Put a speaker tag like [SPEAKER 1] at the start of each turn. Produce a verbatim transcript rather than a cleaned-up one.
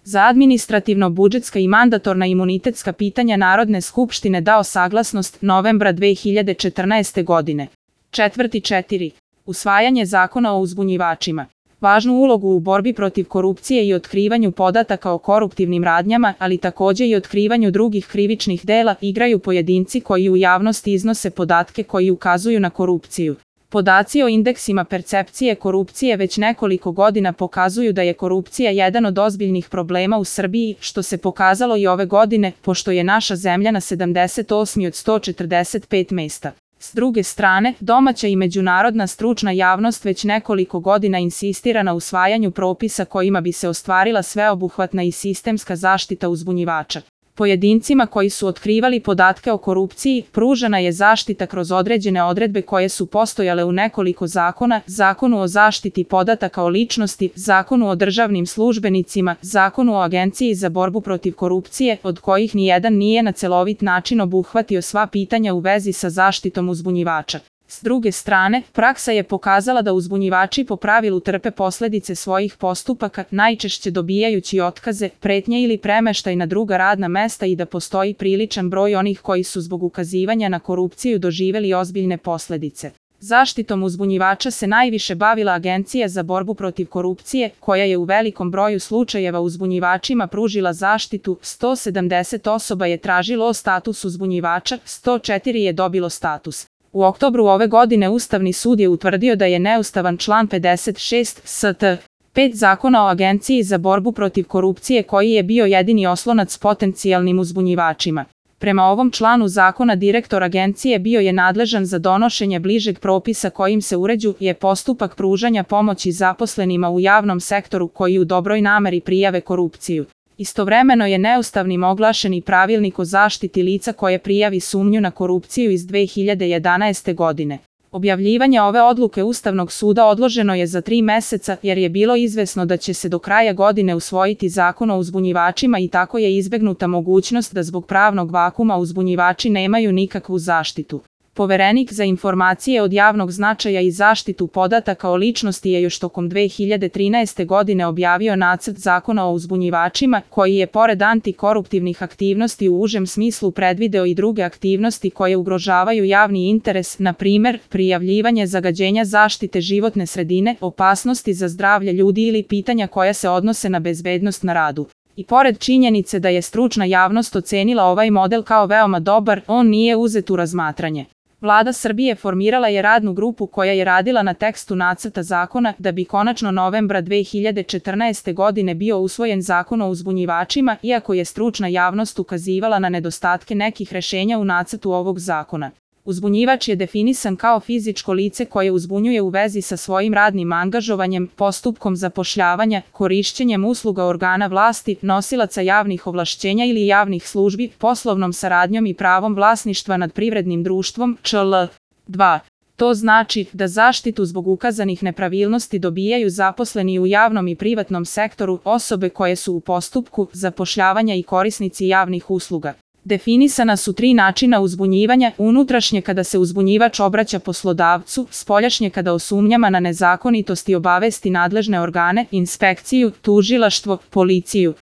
[SPEAKER 1] za administrativno-budžetska i mandatorna imunitetska pitanja Narodne skupštine dao saglasnost novembra dve hiljade četrnaeste godine. Četvrti četiri. Usvajanje zakona o uzbunjivačima. Važnu ulogu u borbi protiv korupcije i otkrivanju podataka o koruptivnim radnjama, ali takođe i otkrivanju drugih krivičnih dela, igraju pojedinci koji u javnosti iznose podatke koji ukazuju na korupciju. Podaci o indeksima percepcije korupcije već nekoliko godina pokazuju da je korupcija jedan od ozbiljnih problema u Srbiji, što se pokazalo i ove godine, pošto je naša zemlja na sedamdeset osmom od sto četrdeset pet mesta. S druge strane, domaća i međunarodna stručna javnost već nekoliko godina insistira na usvajanju propisa kojima bi se ostvarila sveobuhvatna i sistemska zaštita uzbunjivača. Pojedincima koji su otkrivali podatke o korupciji, pružana je zaštita kroz određene odredbe koje su postojale u nekoliko zakona, Zakonu o zaštiti podataka o ličnosti, Zakonu o državnim službenicima, Zakonu o Agenciji za borbu protiv korupcije, od kojih nijedan nije na celovit način obuhvatio sva pitanja u vezi sa zaštitom uzbunjivača. S druge strane, praksa je pokazala da uzbunjivači po pravilu trpe posledice svojih postupaka, najčešće dobijajući otkaze, pretnje ili premeštaj na druga radna mesta i da postoji priličan broj onih koji su zbog ukazivanja na korupciju doživeli ozbiljne posledice. Zaštitom uzbunjivača se najviše bavila Agencija za borbu protiv korupcije, koja je u velikom broju slučajeva uzbunjivačima pružila zaštitu, sto sedamdeset osoba je tražilo status uzbunjivača, sto četiri je dobilo status. U oktobru ove godine Ustavni sud je utvrdio da je neustavan član pedeset šest st. pet Zakona o Agenciji za borbu protiv korupcije koji je bio jedini oslonac potencijalnim uzbunjivačima. Prema ovom članu zakona direktor agencije bio je nadležan za donošenje bližeg propisa kojim se uređuje postupak pružanja pomoći zaposlenima u javnom sektoru koji u dobroj nameri prijave korupciju. Istovremeno je neustavnim oglašen i pravilnik o zaštiti lica koje prijavi sumnju na korupciju iz dve hiljade jedanaeste. godine. Objavljivanje ove odluke Ustavnog suda odloženo je za tri meseca jer je bilo izvesno da će se do kraja godine usvojiti zakon o uzbunjivačima i tako je izbegnuta mogućnost da zbog pravnog vakuma uzbunjivači nemaju nikakvu zaštitu. Poverenik za informacije od javnog značaja i zaštitu podataka o ličnosti je još tokom dve hiljade trinaeste. godine objavio nacrt zakona o uzbunjivačima, koji je pored antikoruptivnih aktivnosti u užem smislu predvideo i druge aktivnosti koje ugrožavaju javni interes, na primer, prijavljivanje zagađenja zaštite životne sredine, opasnosti za zdravlje ljudi ili pitanja koja se odnose na bezbednost na radu. I pored činjenice da je stručna javnost ocenila ovaj model kao veoma dobar, on nije uzet u razmatranje. Vlada Srbije formirala je radnu grupu koja je radila na tekstu nacrta zakona da bi konačno novembra dve hiljade četrnaeste. godine bio usvojen zakon o uzbunjivačima, iako je stručna javnost ukazivala na nedostatke nekih rešenja u nacrtu ovog zakona. Uzbunjivač je definisan kao fizičko lice koje uzbunjuje u vezi sa svojim radnim angažovanjem, postupkom zapošljavanja, korišćenjem usluga organa vlasti, nosilaca javnih ovlašćenja ili javnih službi, poslovnom saradnjom i pravom vlasništva nad privrednim društvom, čl. dva. To znači da zaštitu zbog ukazanih nepravilnosti dobijaju zaposleni u javnom i privatnom sektoru, osobe koje su u postupku zapošljavanja i korisnici javnih usluga. Definisana su tri načina uzbunjivanja: unutrašnje kada se uzbunjivač obraća poslodavcu, spoljašnje kada o sumnjama na nezakonitosti obavesti nadležne organe, inspekciju, tužilaštvo, policiju,